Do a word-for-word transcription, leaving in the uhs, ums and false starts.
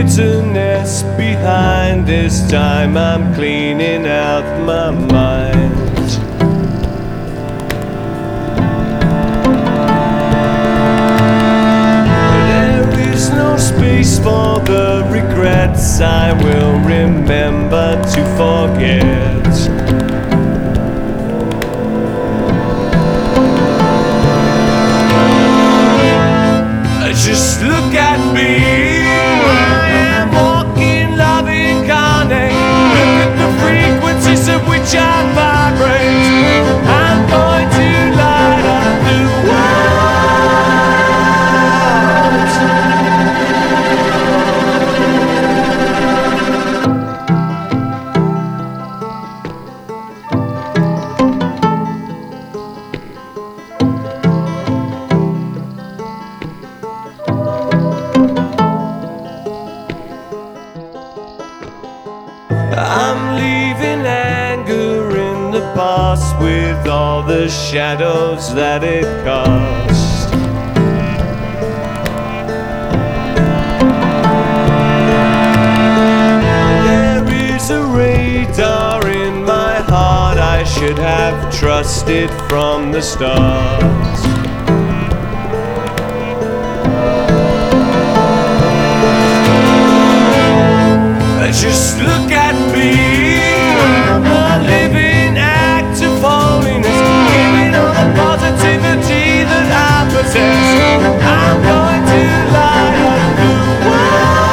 bitterness behind. This time I'm cleaning out my mind. There is no space for the regrets I will remember to forget. Just look at me, I am walking love incarnate. Look at the frequencies at which I vibrate. I'm going to light up the world. I'm leaving anger in the past with all the shadows that it casts. There is a radar in my heart I should have trusted from the start. Just look at me, I'm a living act of holiness, giving all the positivity that I possess. I'm going to light up the world.